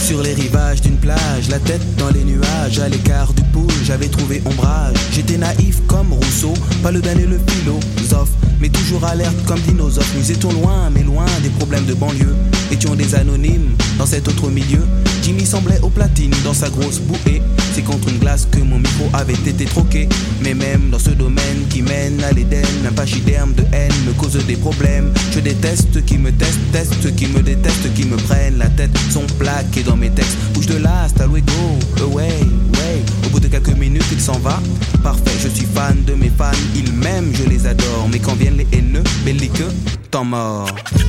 Sur les rivages d'une plage, la tête dans les nuages, à l'écart du pool, j'avais trouvé ombrage. J'étais naïf comme Rousseau, pas le damné le philosophe, mais toujours alerte comme dinosaure. Nous étions loin, mais loin des problèmes de banlieue. Étions des anonymes dans cet autre milieu. Jimmy semblait au platine dans sa grosse bouée. C'est contre une glace que mon micro avait été troqué. Mais même dans ce domaine qui mène à l'Éden, un pachyderme de haine me cause des problèmes. Je déteste qui me testent, qui me détestent, qui me prennent la tête. Sont plaqués dans mes textes. Bouge de là, hasta luego, away, way. Au bout de quelques minutes, il s'en va. Parfait, je suis fan de mes fans. Ils m'aiment, je les adore. Mais quand viennent les haineux, belliqueux, temps mort.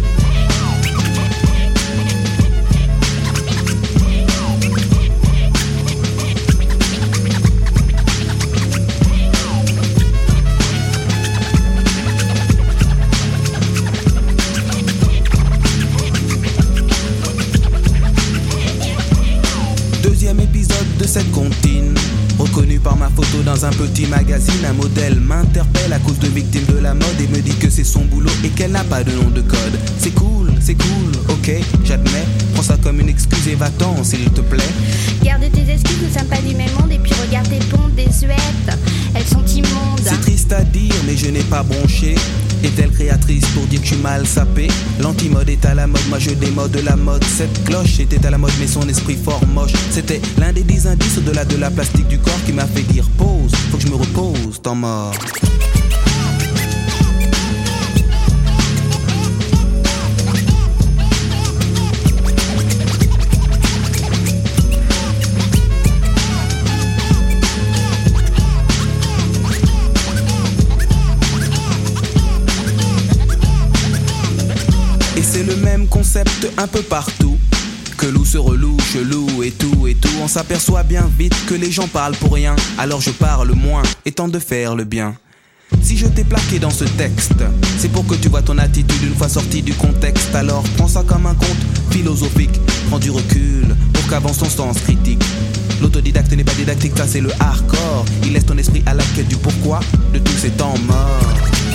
De cette comptine, reconnu par ma photo dans un petit magazine, un modèle m'interpelle à cause de victime de la mode et me dit que c'est son boulot et qu'elle n'a pas de nom de code. C'est cool, ok, j'admets. Prends ça comme une excuse et va-t'en s'il te plaît. Garde tes excuses, nous sommes pas du même monde. Et puis regarde tes pompes désuètes, elles sont immondes. C'est triste à dire mais je n'ai pas bronché. Est-elle créatrice pour dire que je suis mal sapé? L'anti-mode est à la mode, moi je démode la mode. Cette cloche était à la mode mais son esprit fort moche. C'était l'un des 10 indices au-delà de la plastique du corps qui m'a fait dire pause, faut que je me repose, temps mort. C'est le même concept un peu partout. Que loup se reloue, chelou et tout. On s'aperçoit bien vite que les gens parlent pour rien. Alors je parle moins et tente de faire le bien. Si je t'ai plaqué dans ce texte, c'est pour que tu vois ton attitude une fois sorti du contexte. Alors prends ça comme un conte philosophique. Prends du recul pour qu'avance ton sens critique. L'autodidacte n'est pas didactique, ça c'est le hardcore. Il laisse ton esprit à la quête du pourquoi de tous ces temps morts.